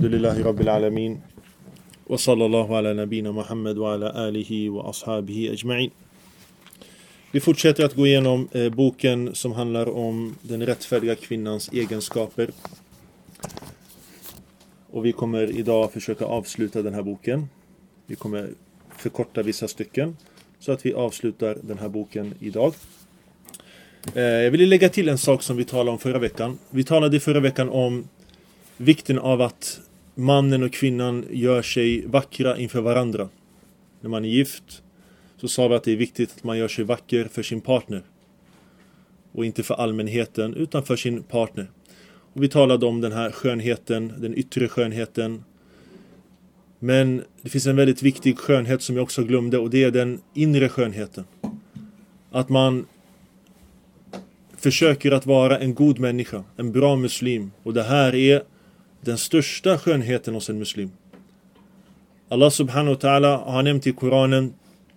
Alhamdulillahi Rabbil Alamin. Wa sallallahu ala nabina Muhammad wa ala alihi wa ashabihi ajma'in. Vi fortsätter att gå igenom boken som handlar om den rättfärdiga kvinnans egenskaper. Och vi kommer idag försöka avsluta den här boken. Vi kommer förkorta vissa stycken så att vi avslutar den här boken idag. Jag vill lägga till en sak som vi talade om förra veckan. Vi talade förra veckan om vikten av att mannen och kvinnan gör sig vackra inför varandra. När man är gift så sa vi att det är viktigt att man gör sig vacker för sin partner. Och inte för allmänheten utan för sin partner. Och vi talade om den här skönheten, den yttre skönheten. Men det finns en väldigt viktig skönhet som jag också glömde, och det är den inre skönheten. Att man försöker att vara en god människa, en bra muslim. Och det här är den största skönheten hos en muslim. Allah subhanahu wa ta'ala har nämnt i Koranen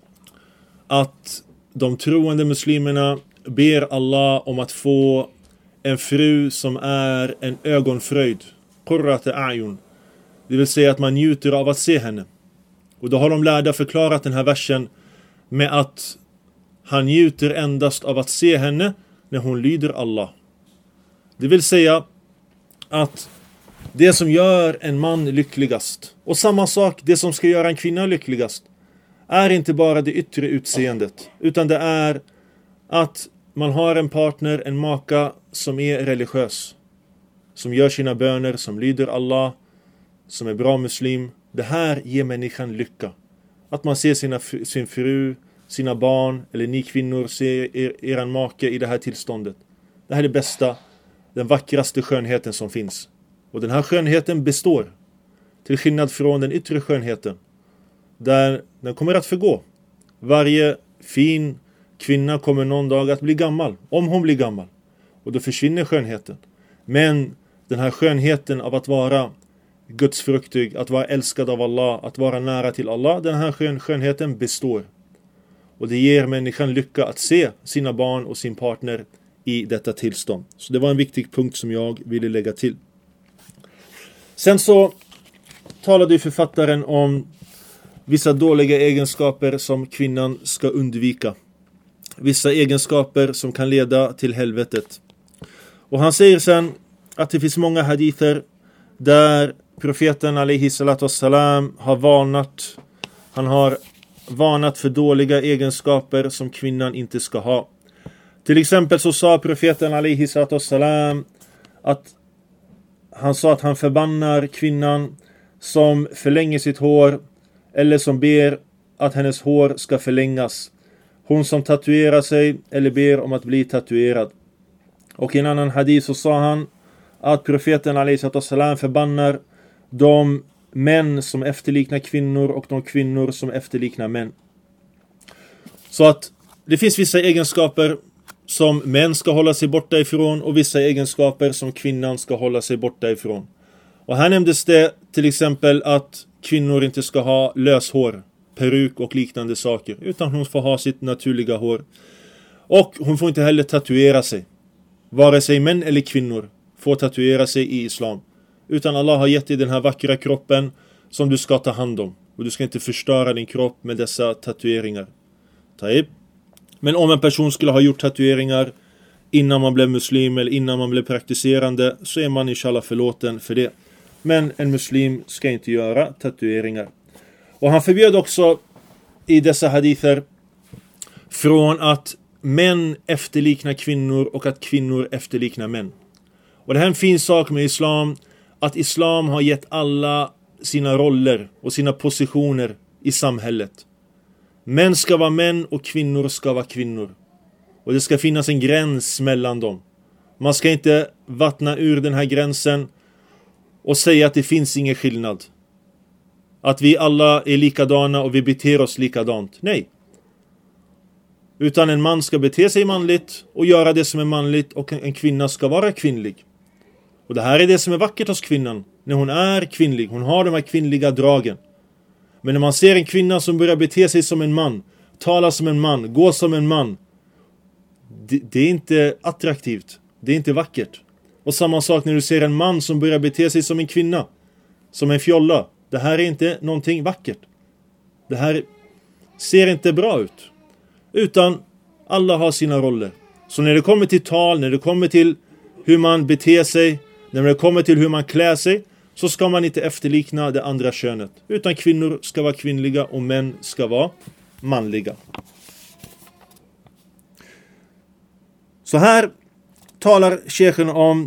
att de troende muslimerna ber Allah om att få en fru som är en ögonfröjd. Qurrat a'yun. Det vill säga att man njuter av att se henne. Och då har de lärda förklarat den här versen med att han njuter endast av att se henne när hon lyder Allah. Det vill säga att det som gör en man lyckligast, och samma sak, det som ska göra en kvinna lyckligast, är inte bara det yttre utseendet, utan det är att man har en partner, en maka som är religiös, som gör sina böner, som lyder Allah, som är bra muslim. Det här ger människan lycka. Att man ser sin fru, sina barn, eller ni kvinnor ser eran make i det här tillståndet. Det här är det bästa, den vackraste skönheten som finns. Och den här skönheten består, till skillnad från den yttre skönheten, där den kommer att förgå. Varje fin kvinna kommer någon dag att bli gammal, om hon blir gammal. Och då försvinner skönheten. Men den här skönheten av att vara gudsfruktig, att vara älskad av Allah, att vara nära till Allah, den här skönheten består. Och det ger människan lycka att se sina barn och sin partner i detta tillstånd. Så det var en viktig punkt som jag ville lägga till. Sen så talade författaren om vissa dåliga egenskaper som kvinnan ska undvika. Vissa egenskaper som kan leda till helvetet. Och han säger sen att det finns många hadither där profeten alaihi salatu wassalam har varnat. Han har varnat för dåliga egenskaper som kvinnan inte ska ha. Till exempel så sa profeten alaihi salatu wassalam att han sa att han förbannar kvinnan som förlänger sitt hår eller som ber att hennes hår ska förlängas. Hon som tatuerar sig eller ber om att bli tatuerad. Och i en annan hadith så sa han att profeten alaihi salatu wassalam förbannar de män som efterliknar kvinnor och de kvinnor som efterliknar män. Så att det finns vissa egenskaper som män ska hålla sig borta ifrån och vissa egenskaper som kvinnan ska hålla sig borta ifrån. Och här nämndes det till exempel att kvinnor inte ska ha löshår, peruk och liknande saker, utan hon får ha sitt naturliga hår. Och hon får inte heller tatuera sig. Vare sig män eller kvinnor får tatuera sig i islam. Utan Allah har gett dig den här vackra kroppen som du ska ta hand om. Och du ska inte förstöra din kropp med dessa tatueringar. Taib. Men om en person skulle ha gjort tatueringar innan man blev muslim eller innan man blev praktiserande, så är man inshallah förlåten för det. Men en muslim ska inte göra tatueringar. Och han förbjöd också i dessa hadither från att män efterliknar kvinnor och att kvinnor efterliknar män. Och det här är en fin sak med islam, att islam har gett alla sina roller och sina positioner i samhället. Män ska vara män och kvinnor ska vara kvinnor. Och det ska finnas en gräns mellan dem. Man ska inte vattna ur den här gränsen och säga att det finns ingen skillnad. Att vi alla är likadana och vi beter oss likadant. Nej. Utan en man ska bete sig manligt och göra det som är manligt, och en kvinna ska vara kvinnlig. Och det här är det som är vackert hos kvinnan. När hon är kvinnlig, hon har de här kvinnliga dragen. Men när man ser en kvinna som börjar bete sig som en man, tala som en man, gå som en man, det är inte attraktivt. Det är inte vackert. Och samma sak när du ser en man som börjar bete sig som en kvinna. som en fjolla. Det här är inte någonting vackert. Det här ser inte bra ut. Utan alla har sina roller. Så när det kommer till tal, när det kommer till hur man beter sig, när det kommer till hur man klär sig, så ska man inte efterlikna det andra könet. Utan kvinnor ska vara kvinnliga och män ska vara manliga. Så här talar sheikhen om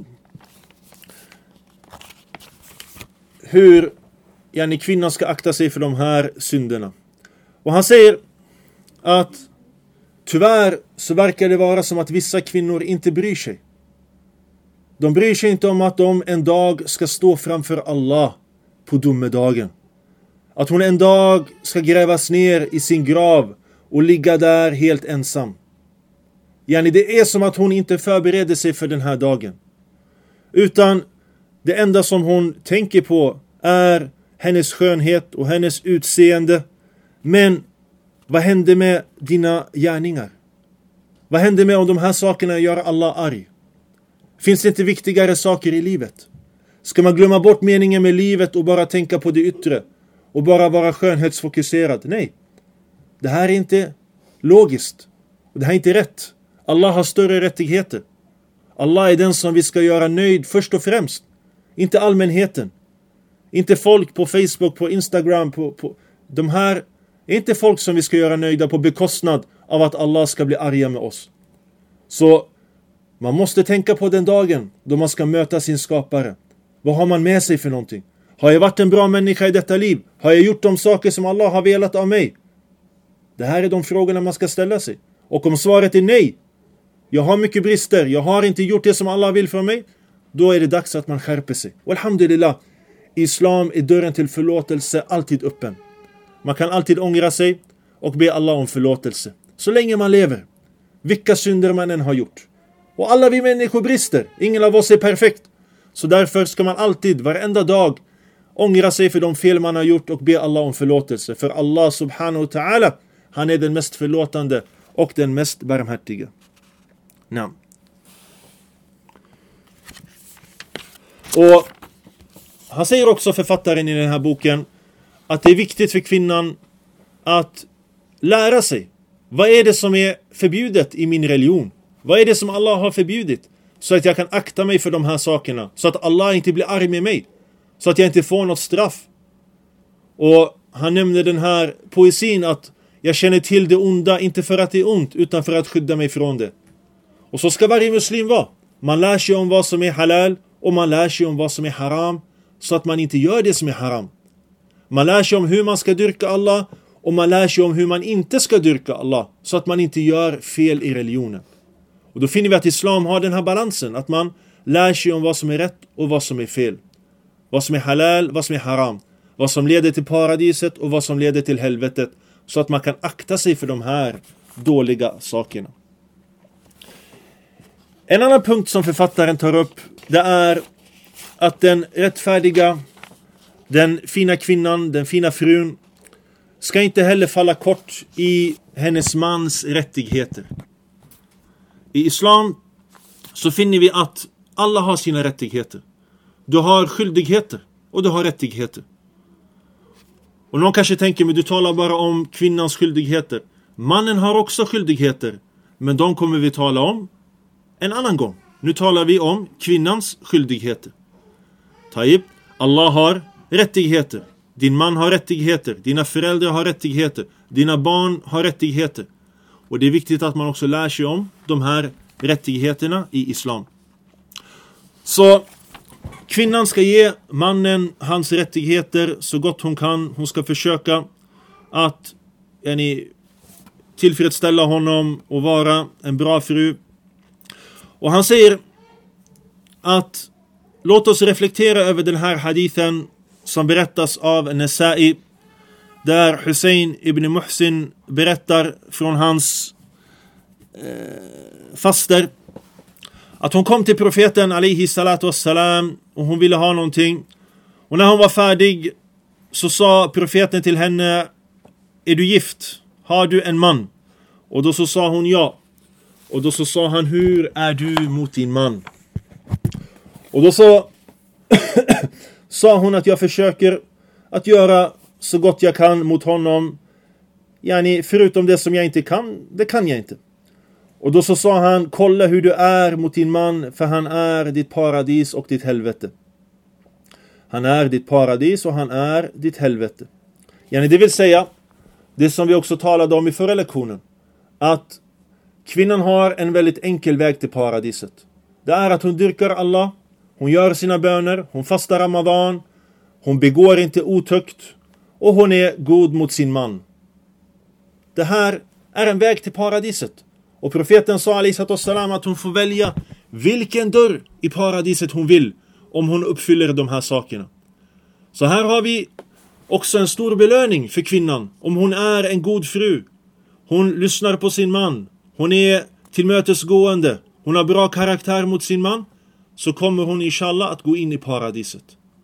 hur kvinnan ska akta sig för de här synderna. Och han säger att tyvärr så verkar det vara som att vissa kvinnor inte bryr sig. De bryr sig inte om att de en dag ska stå framför Allah på domedagen. Att hon en dag ska grävas ner i sin grav och ligga där helt ensam. Det är som att hon inte förbereder sig för den här dagen. Utan det enda som hon tänker på är hennes skönhet och hennes utseende. Men vad händer med dina gärningar? Vad händer med om de här sakerna gör Allah arg? Finns det inte viktigare saker i livet? Ska man glömma bort meningen med livet och bara tänka på det yttre? Och bara vara skönhetsfokuserad? Nej. Det här är inte logiskt. Det här är inte rätt. Allah har större rättigheter. Allah är den som vi ska göra nöjd först och främst. Inte allmänheten. Inte folk på Facebook, på Instagram. De här är inte folk som vi ska göra nöjda på bekostnad av att Allah ska bli arga med oss. Så man måste tänka på den dagen då man ska möta sin skapare. Vad har man med sig för någonting? Har jag varit en bra människa i detta liv? Har jag gjort de saker som Allah har velat av mig? Det här är de frågorna man ska ställa sig. Och om svaret är nej, jag har mycket brister, jag har inte gjort det som Allah vill för mig, då är det dags att man skärper sig. Och alhamdulillah, i Islam är dörren till förlåtelse alltid öppen. Man kan alltid ångra sig och be Allah om förlåtelse. Så länge man lever, vilka synder man än har gjort. Och alla vi människor brister, ingen av oss är perfekt. Så därför ska man alltid, varenda dag, ångra sig för de fel man har gjort och be Allah om förlåtelse. För Allah subhanahu wa ta'ala, han är den mest förlåtande och den mest barmhärtiga. Namn. Och han säger också, författaren i den här boken, att det är viktigt för kvinnan att lära sig. Vad är det som är förbjudet i min religion? Vad är det som Allah har förbjudit? Så att jag kan akta mig för de här sakerna. Så att Allah inte blir arg med mig. Så att jag inte får något straff. Och han nämnde den här poesin att jag känner till det onda, inte för att det är ont, utan för att skydda mig från det. Och så ska varje muslim vara. Man lär sig om vad som är halal och man lär sig om vad som är haram. Så att man inte gör det som är haram. Man lär sig om hur man ska dyrka Allah och man lär sig om hur man inte ska dyrka Allah. Så att man inte gör fel i religionen. Och då finner vi att islam har den här balansen. Att man lär sig om vad som är rätt och vad som är fel. Vad som är halal, vad som är haram. Vad som leder till paradiset och vad som leder till helvetet. Så att man kan akta sig för de här dåliga sakerna. En annan punkt som författaren tar upp, det är att den rättfärdiga, den fina kvinnan, den fina frun ska inte heller falla kort i hennes mans rättigheter. I islam så finner vi att alla har sina rättigheter. Du har skyldigheter och du har rättigheter. Och någon kanske tänker, men du talar bara om kvinnans skyldigheter. Mannen har också skyldigheter, men de kommer vi tala om en annan gång. Nu talar vi om kvinnans skyldigheter. Taib, Allah har rättigheter. Din man har rättigheter. Dina föräldrar har rättigheter. Dina barn har rättigheter. Och det är viktigt att man också lär sig om de här rättigheterna i islam. Så kvinnan ska ge mannen hans rättigheter så gott hon kan. Hon ska försöka att tillfredsställa honom och vara en bra fru. Och han säger att låt oss reflektera över den här hadithen som berättas av Nasa'i, där Hussein ibn Muhsin berättar från hans faster att hon kom till profeten alaihi salatu wassalam och hon ville ha någonting. Och när hon var färdig så sa profeten till henne: är du gift? Har du en man? Och då så sa hon ja. Och då så sa han: hur är du mot din man? Och då sa hon att jag försöker att göra så gott jag kan mot honom. Yani, förutom det som jag inte kan, det kan jag inte. Och då så sa han, kolla hur du är mot din man, för han är ditt paradis och ditt helvete. Han är ditt paradis och han är ditt helvete. Yani, det vill säga, det som vi också talade om i förra lektionen, att kvinnan har en väldigt enkel väg till paradiset. Det är att hon dyrkar Allah, hon gör sina böner, hon fastar Ramadan, hon begår inte otukt och hon är god mot sin man. Det här är en väg till paradiset. Och profeten sa alaihissalam att hon får välja vilken dörr i paradiset hon vill om hon uppfyller de här sakerna. Så här har vi också en stor belöning för kvinnan om hon är en god fru. Hon lyssnar på sin man, hon är tillmötesgående, hon har bra karaktär mot sin man, så kommer hon inshallah att gå in i paradiset.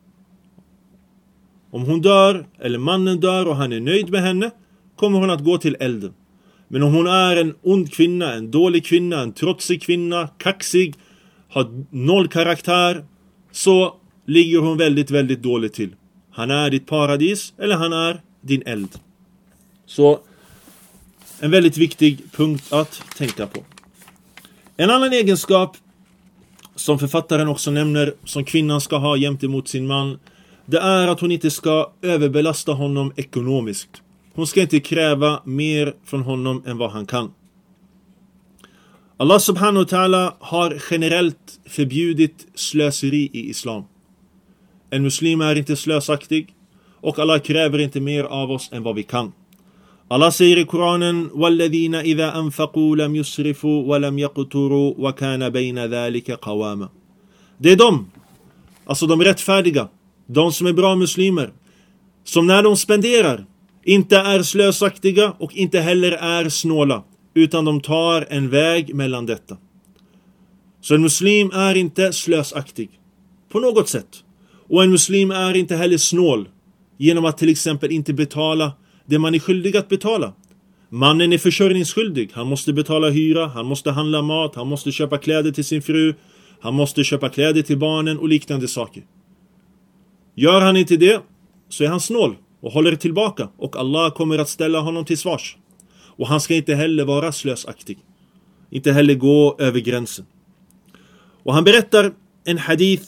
Om hon dör eller mannen dör och han är nöjd med henne, kommer hon att gå till elden. Men om hon är en ond kvinna, en dålig kvinna, en trotsig kvinna, kaxig, har noll karaktär, så ligger hon väldigt, väldigt dåligt till. Han är ditt paradis eller han är din eld. Så en väldigt viktig punkt att tänka på. En annan egenskap som författaren också nämner som kvinnan ska ha jämt emot sin man, det är att hon inte ska överbelasta honom ekonomiskt. Hon ska inte kräva mer från honom än vad han kan. Allah subhanahu wa ta'ala har generellt förbjudit slöseri i islam. En muslim är inte slösaktig och Allah kräver inte mer av oss än vad vi kan. Allah säger i Koranen: وَالَّذِينَ إِذَا أَنفَقُوا لَمْ يُسْرِفُوا وَلَمْ يَقْتُرُوا وَكَانَ بَيْنَ ذَلِكَ قَوَامًا. Det är de, alltså de rättfärdiga, de som är bra muslimer, som när de spenderar inte är slösaktiga och inte heller är snåla, utan de tar en väg mellan detta. Så en muslim är inte slösaktig på något sätt. Och en muslim är inte heller snål genom att till exempel inte betala det man är skyldig att betala. Mannen är försörjningsskyldig. Han måste betala hyra, han måste handla mat, han måste köpa kläder till sin fru, han måste köpa kläder till barnen och liknande saker. Gör han inte det, så är han snål och håller tillbaka, och Allah kommer att ställa honom till svars. Och han ska inte heller vara slösaktig, inte heller gå över gränsen. Och han berättar en hadith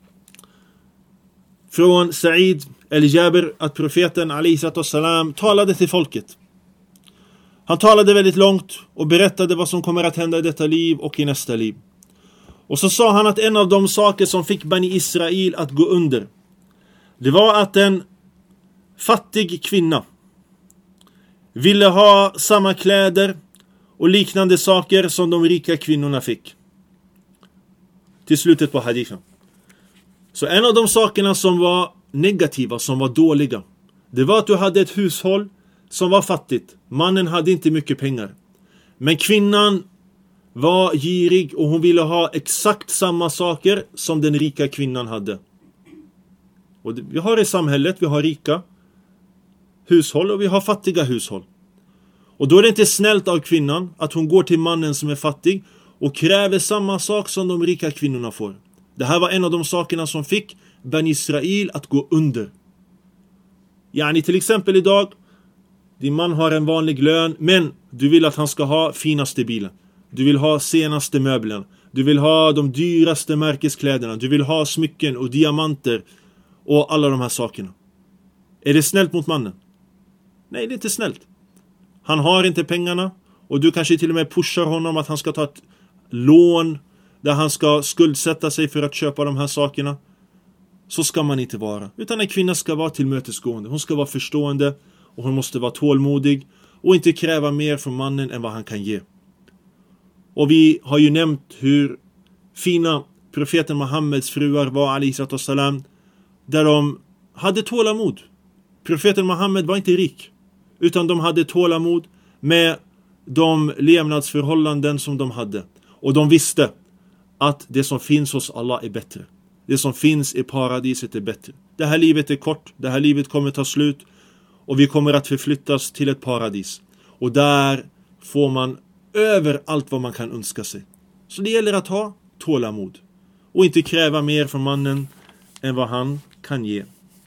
från Sa'id el-Jabir att profeten alaihissalam talade till folket. Han talade väldigt långt och berättade vad som kommer att hända i detta liv och i nästa liv. Och så sa han att en av de saker som fick Bani Israel att gå under, det var att en fattig kvinna ville ha samma kläder och liknande saker som de rika kvinnorna fick. Till slutet på hadithen. Så en av de sakerna som var negativa, som var dåliga, det var att du hade ett hushåll som var fattigt. Mannen hade inte mycket pengar. Men kvinnan var girig och hon ville ha exakt samma saker som den rika kvinnan hade. Och vi har i samhället, vi har rika hushåll och vi har fattiga hushåll. Och då är det inte snällt av kvinnan att hon går till mannen som är fattig och kräver samma sak som de rika kvinnorna får. Det här var en av de sakerna som fick Bani Israel att gå under. Yani till exempel idag, din man har en vanlig lön, men du vill att han ska ha finaste bilen. Du vill ha senaste möblerna. Du vill ha de dyraste märkeskläderna. Du vill ha smycken och diamanter och alla de här sakerna. Är det snällt mot mannen? Nej, det är inte snällt. Han har inte pengarna och du kanske till och med pushar honom att han ska ta ett lån där han ska skuldsätta sig för att köpa de här sakerna. Så ska man inte vara. Utan en kvinna ska vara tillmötesgående. Hon ska vara förstående och hon måste vara tålmodig och inte kräva mer från mannen än vad han kan ge. Och vi har ju nämnt hur fina profeten Muhammeds fruar var alaihissalam, där de hade tålamod. Profeten Muhammed var inte rik, utan de hade tålamod med de levnadsförhållanden som de hade. Och de visste att det som finns hos Allah är bättre. Det som finns i paradiset är bättre. Det här livet är kort, det här livet kommer ta slut och vi kommer att förflyttas till ett paradis. Och där får man över allt vad man kan önska sig. Så det gäller att ha tålamod och inte kräva mer från mannen än vad han kan ge.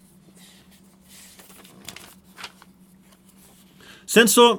Sen så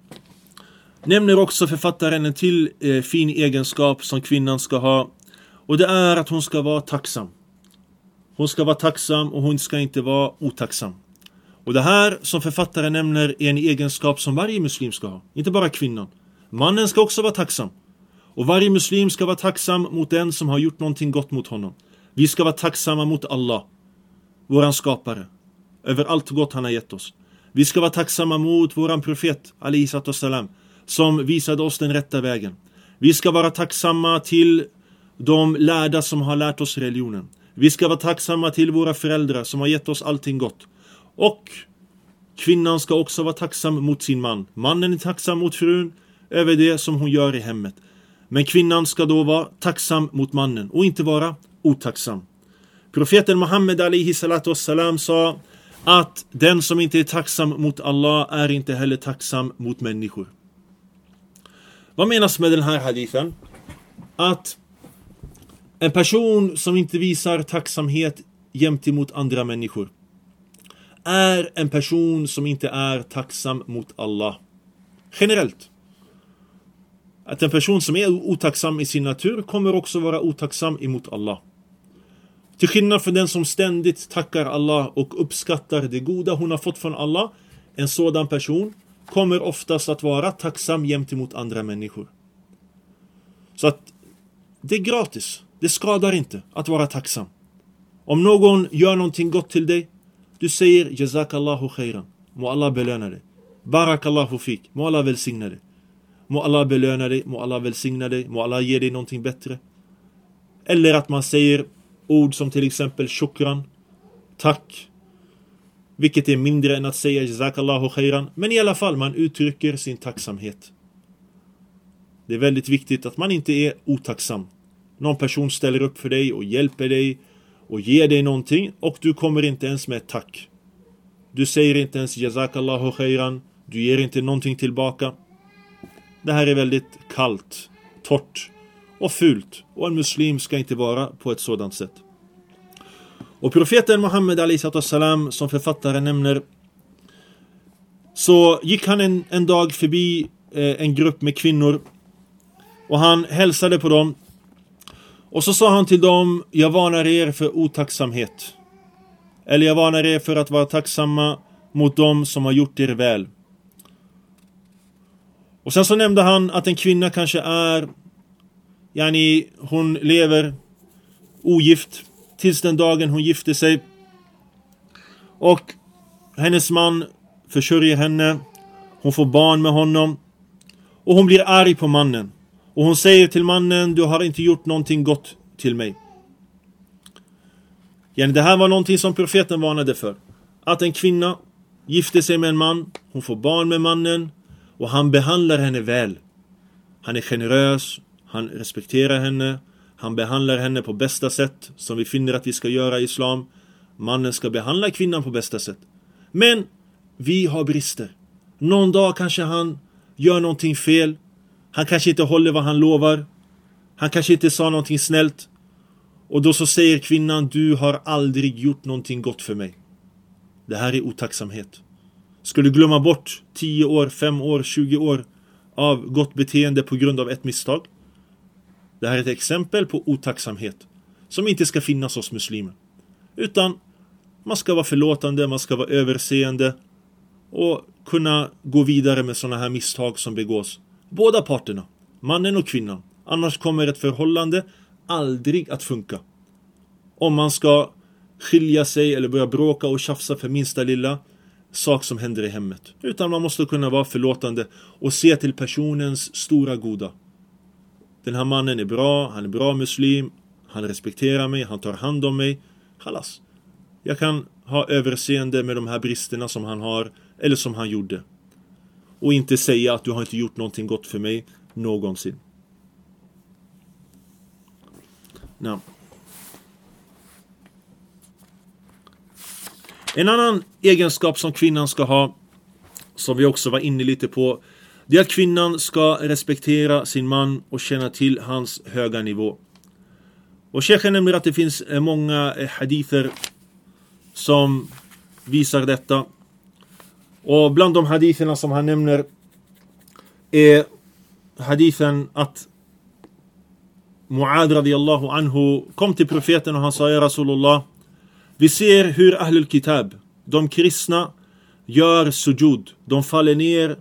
nämner också författaren en till fin egenskap som kvinnan ska ha. Och det är att hon ska vara tacksam. Hon ska vara tacksam och hon ska inte vara otacksam. Och det här som författaren nämner är en egenskap som varje muslim ska ha. Inte bara kvinnan. Mannen ska också vara tacksam. Och varje muslim ska vara tacksam mot den som har gjort någonting gott mot honom. Vi ska vara tacksamma mot Allah, våran skapare, över allt gott han har gett oss. Vi ska vara tacksamma mot våran profet, alaihissalam, som visade oss den rätta vägen. Vi ska vara tacksamma till de lärda som har lärt oss religionen. Vi ska vara tacksamma till våra föräldrar som har gett oss allting gott. Och kvinnan ska också vara tacksam mot sin man. Mannen är tacksam mot frun över det som hon gör i hemmet. Men kvinnan ska då vara tacksam mot mannen och inte vara otacksam. Profeten Muhammed alaihissalam sa att den som inte är tacksam mot Allah är inte heller tacksam mot människor. Vad menas med den här hadithen? Att en person som inte visar tacksamhet gentemot andra människor är en person som inte är tacksam mot Allah. Generellt. Att en person som är otacksam i sin natur kommer också vara otacksam emot Allah. Till skillnad från den som ständigt tackar Allah och uppskattar det goda hon har fått från Allah, en sådan person kommer oftast att vara tacksam gentemot andra människor. Så att det är gratis. Det skadar inte att vara tacksam. Om någon gör någonting gott till dig, du säger jazakallahu khairan. Må Allah belöna dig. Barakallahu fik. Må Allah välsigna dig. Må Allah belöna dig. Må Allah välsigna dig. Må Allah ge dig någonting bättre. Eller att man säger ord som till exempel shukran, tack. Vilket är mindre än att säga jazakallahu khairan. Men i alla fall, man uttrycker sin tacksamhet. Det är väldigt viktigt att man inte är otacksam. Någon person ställer upp för dig och hjälper dig och ger dig någonting och du kommer inte ens med tack. Du säger inte ens jazakallahu khairan. Du ger inte någonting tillbaka. Det här är väldigt kallt, torrt och fult. Och en muslim ska inte vara på ett sådant sätt. Och profeten Muhammed alaihissalam som författaren nämner, så gick han en dag förbi en grupp med kvinnor och han hälsade på dem. Och så sa han till dem: jag varnar er för otacksamhet. Eller jag varnar er för att vara tacksamma mot dem som har gjort er väl. Och sen så nämnde han att en kvinna kanske är, hon lever ogift tills den dagen hon gifter sig. Och hennes man försörjer henne. Hon får barn med honom. Och hon blir arg på mannen. Och hon säger till mannen: du har inte gjort någonting gott till mig. Det här var någonting som profeten varnade för. Att en kvinna gifter sig med en man. Hon får barn med mannen. Och han behandlar henne väl. Han är generös. Han respekterar henne. Han behandlar henne på bästa sätt. Som vi finner att vi ska göra i islam. Mannen ska behandla kvinnan på bästa sätt. Men vi har brister. Någon dag kanske han gör någonting fel. Han kanske inte håller vad han lovar. Han kanske inte sa någonting snällt. Och då så säger kvinnan: du har aldrig gjort någonting gott för mig. Det här är otacksamhet. Skulle du glömma bort 10 år, 5 år, 20 år av gott beteende på grund av ett misstag? Det här är ett exempel på otacksamhet som inte ska finnas hos muslimer. Utan man ska vara förlåtande, man ska vara överseende och kunna gå vidare med sådana här misstag som begås. Båda parterna, mannen och kvinnan. Annars kommer ett förhållande aldrig att funka. Om man ska skilja sig eller börja bråka och tjafsa för minsta lilla sak som händer i hemmet. Utan man måste kunna vara förlåtande och se till personens stora goda. Den här mannen är bra, han är bra muslim, han respekterar mig, han tar hand om mig. Halas. Jag kan ha överseende med de här bristerna som han har eller som han gjorde. Och inte säga att du har inte gjort någonting gott för mig någonsin. No. En annan egenskap som kvinnan ska ha, som vi också var inne lite på, det är att kvinnan ska respektera sin man och känna till hans höga nivå. Och Sheikhen nämner att det finns många hadither som visar detta. Och bland de haditherna som han nämner är hadithen att Muad radiyallahu anhu kom till profeten och han sa: Ja Rasulullah, vi ser hur Ahlul Kitab, de kristna, gör sujud. De faller ner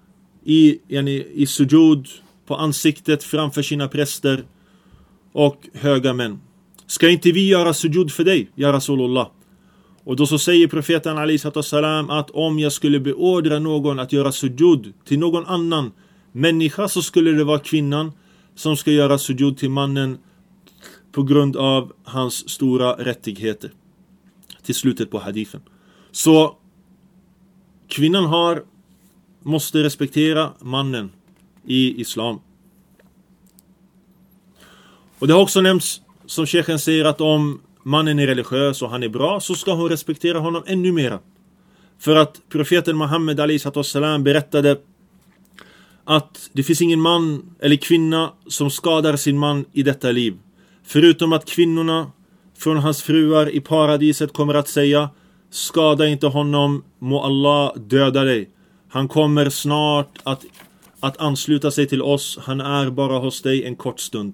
i sujud på ansiktet framför sina präster och höga män. Ska inte vi göra sujud för dig, ja Rasulullah? Och då så säger profeten alaihissalam att om jag skulle beordra någon att göra sujud till någon annan människa, så skulle det vara kvinnan som ska göra sujud till mannen på grund av hans stora rättigheter. Till slutet på hadithen. Så kvinnan måste respektera mannen i islam. Och det har också nämnts, som sheikhen säger, att om mannen är religiös och han är bra, så ska hon respektera honom ännu mera. För att profeten Muhammed alaihissalam berättade att det finns ingen man eller kvinna som skadar sin man i detta liv, förutom att kvinnorna från hans fruar i paradiset kommer att säga: skada inte honom, må Allah döda dig. Han kommer snart att ansluta sig till oss. Han är bara hos dig en kort stund.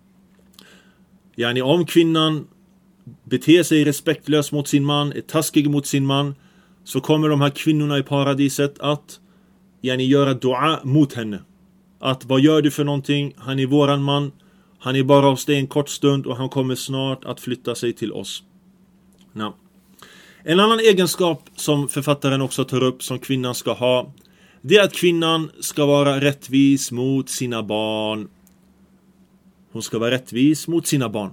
Yani om kvinnan beter sig respektlös mot sin man, är taskig mot sin man, så kommer de här kvinnorna i paradiset att göra dua mot henne. Att vad gör du för någonting? Han är våran man. Han är bara hos dig en kort stund och han kommer snart att flytta sig till oss. No. En annan egenskap som författaren också tar upp som kvinnan ska ha, det är att kvinnan ska vara rättvis mot sina barn. Hon ska vara rättvis mot sina barn.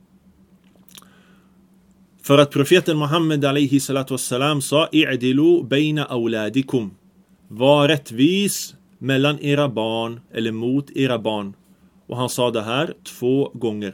För att profeten Muhammed alaihissalam sa: i'dilu baina awladikum. Var rättvis mellan era barn eller mot era barn. Och han sa det här 2 gånger.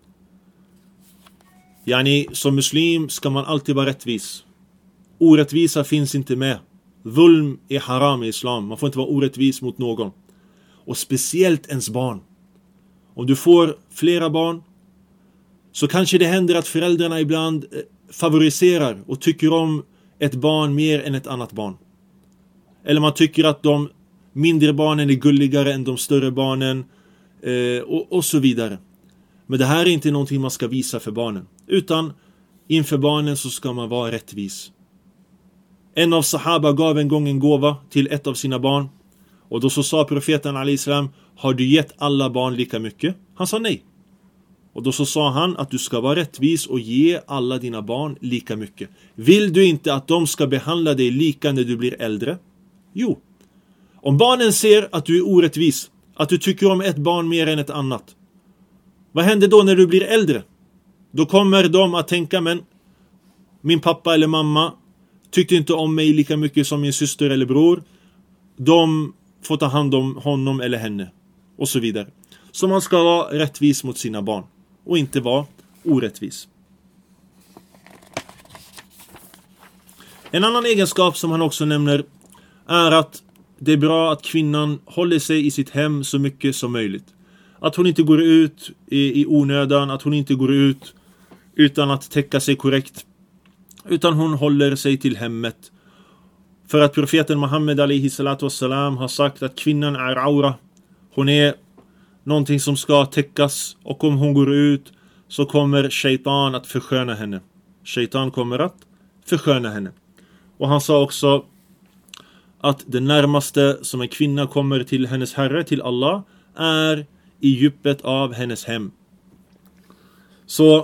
Som muslim ska man alltid vara rättvis. Orättvisa finns inte med. Zulm är haram i islam. Man får inte vara orättvis mot någon. Och speciellt ens barn. Om du får flera barn, så kanske det händer att föräldrarna ibland favoriserar och tycker om ett barn mer än ett annat barn. Eller man tycker att de mindre barnen är gulligare än de större barnen, och så vidare. Men det här är inte någonting man ska visa för barnen, utan inför barnen så ska man vara rättvis. En av sahaba gav en gång en gåva till ett av sina barn, och då så sa profeten alaihissalam: har du gett alla barn lika mycket? Han sa nej. Och då så sa han att du ska vara rättvis och ge alla dina barn lika mycket. Vill du inte att de ska behandla dig lika när du blir äldre? Jo. Om barnen ser att du är orättvis, att du tycker om ett barn mer än ett annat, vad händer då när du blir äldre? Då kommer de att tänka: men min pappa eller mamma tyckte inte om mig lika mycket som min syster eller bror. De får ta hand om honom eller henne. Och så vidare. Så man ska vara rättvis mot sina barn. Och inte vara orättvis. En annan egenskap som han också nämner är att det är bra att kvinnan håller sig i sitt hem så mycket som möjligt. Att hon inte går ut i onödan. Att hon inte går ut utan att täcka sig korrekt. Utan hon håller sig till hemmet. För att profeten Muhammed alaihissalam har sagt att kvinnan är aura. Hon är någonting som ska täckas. Och om hon går ut så kommer shaitan att försköna henne. Shaitan kommer att försköna henne. Och han sa också att det närmaste som en kvinna kommer till hennes herre, till Allah, är i djupet av hennes hem. Så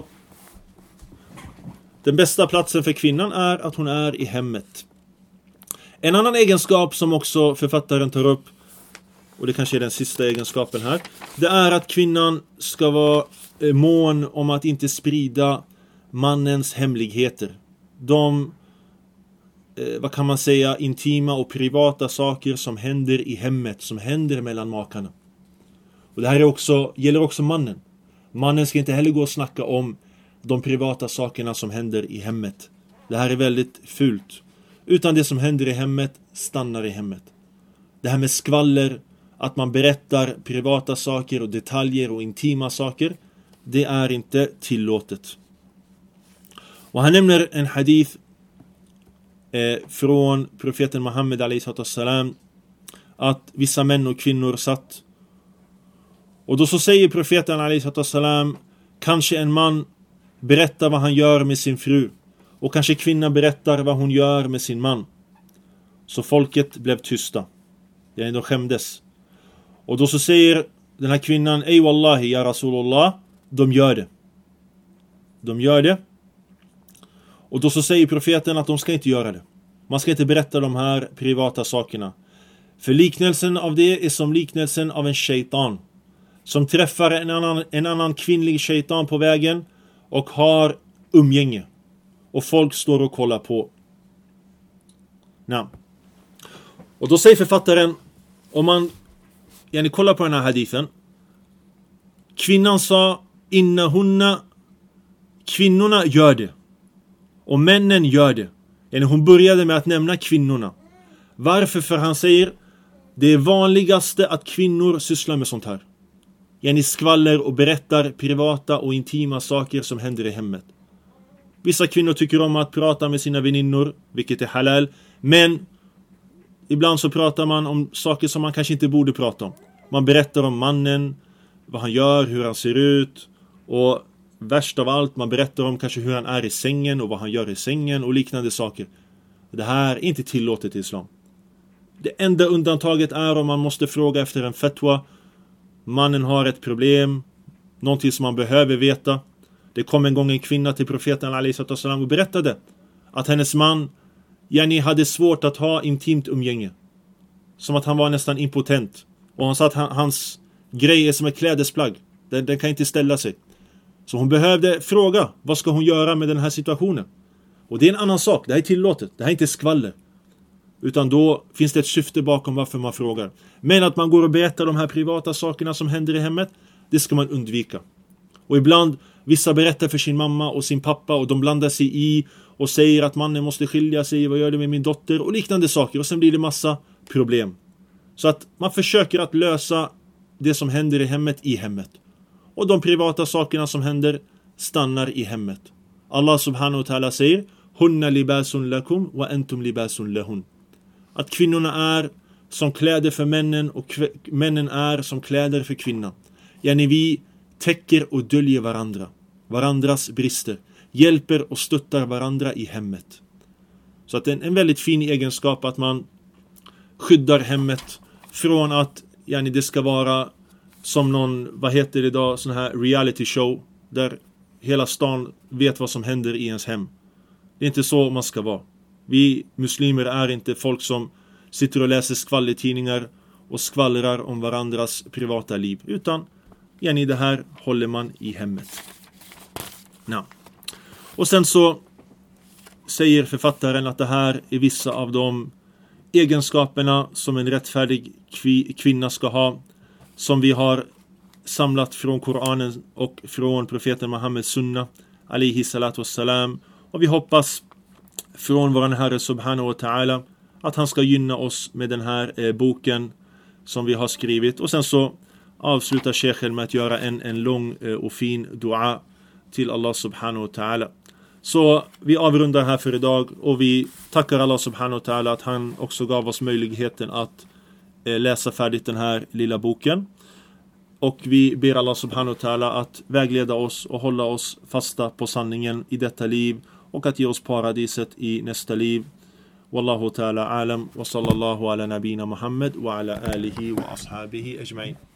den bästa platsen för kvinnan är att hon är i hemmet. En annan egenskap som också författaren tar upp, och det kanske är den sista egenskapen här, det är att kvinnan ska vara mån om att inte sprida mannens hemligheter. De, vad kan man säga, intima och privata saker som händer i hemmet, som händer mellan makarna. Och det här gäller också mannen. Mannen ska inte heller gå och snacka om de privata sakerna som händer i hemmet. Det här är väldigt fult. Utan det som händer i hemmet stannar i hemmet. Det här med skvaller, att man berättar privata saker och detaljer och intima saker, det är inte tillåtet. Och han nämner en hadith från profeten Muhammed a.s. att vissa män och kvinnor satt. Och då så säger profeten a.s. kanske en man berättar vad han gör med sin fru. Och kanske kvinnan berättar vad hon gör med sin man. Så folket blev tysta. De skämdes. Och då så säger den här kvinnan: ej wallahi ya Rasulullah, de gör det. De gör det. Och då så säger profeten att de ska inte göra det. Man ska inte berätta de här privata sakerna. För liknelsen av det är som liknelsen av en shaitan som träffar en annan kvinnlig shaitan på vägen och har umgänge. Och folk står och kollar på. Och då säger författaren, om man kollar på den här hadithen. Kvinnan sa kvinnorna gör det. Och männen gör det. Hon började med att nämna kvinnorna. Varför? För han säger det är vanligaste att kvinnor sysslar med sånt här. Skvaller och berättar privata och intima saker som händer i hemmet. Vissa kvinnor tycker om att prata med sina väninnor, vilket är halal. Men ibland så pratar man om saker som man kanske inte borde prata om. Man berättar om mannen, vad han gör, hur han ser ut. Och värst av allt, man berättar om kanske hur han är i sängen och vad han gör i sängen och liknande saker. Det här är inte tillåtet i islam. Det enda undantaget är om man måste fråga efter en fatwa. Mannen har ett problem, någonting som man behöver veta. Det kom en gång en kvinna till profeten a.s. och berättade att hennes man hade svårt att ha intimt umgänge. Som att han var nästan impotent. Och han sa att hans grej är som ett klädesplagg. Den kan inte ställa sig. Så hon behövde fråga, vad ska hon göra med den här situationen? Och det är en annan sak, det här är tillåtet. Det här är inte skvaller. Utan då finns det ett syfte bakom varför man frågar. Men att man går och berättar de här privata sakerna som händer i hemmet, det ska man undvika. Och ibland, vissa berättar för sin mamma och sin pappa och de blandar sig i och säger att mannen måste skilja sig, vad gör det med min dotter och liknande saker. Och sen blir det massa problem. Så att man försöker att lösa det som händer i hemmet. Och de privata sakerna som händer stannar i hemmet. Allah subhanahu wa ta'ala säger: Hunna libasun lakum wa antum libasun lahun. Att kvinnorna är som kläder för männen och männen är som kläder för kvinnan. Vi täcker och döljer varandras brister, hjälper och stöttar varandra i hemmet. Så att det är en väldigt fin egenskap att man skyddar hemmet från att det ska vara som någon, sån här reality show där hela stan vet vad som händer i ens hem. Det är inte så man ska vara. Vi muslimer är inte folk som sitter och läser skvallertidningar och skvallrar om varandras privata liv, utan det här håller man i hemmet. Och sen så säger författaren att det här är vissa av de egenskaperna som en rättfärdig kvinna ska ha, som vi har samlat från Koranen och från profeten Muhammeds sunna alaihi salatu wassalam. Och vi hoppas från vår Herre subhanahu wa ta'ala att han ska gynna oss med den här boken som vi har skrivit. Och sen så avslutar Sheikhen med att göra en lång och fin dua till Allah subhanahu wa ta'ala. Så vi avrundar här för idag och vi tackar Allah subhanahu wa ta'ala att han också gav oss möjligheten att läsa färdigt den här lilla boken. Och vi ber Allah subhanahu wa ta'ala att vägleda oss och hålla oss fasta på sanningen i detta liv och att ge oss paradiset i nästa liv. Wallahu ta'ala alam wa sallallahu ala nabina Muhammad wa ala alihi wa ashabihi ajma'in.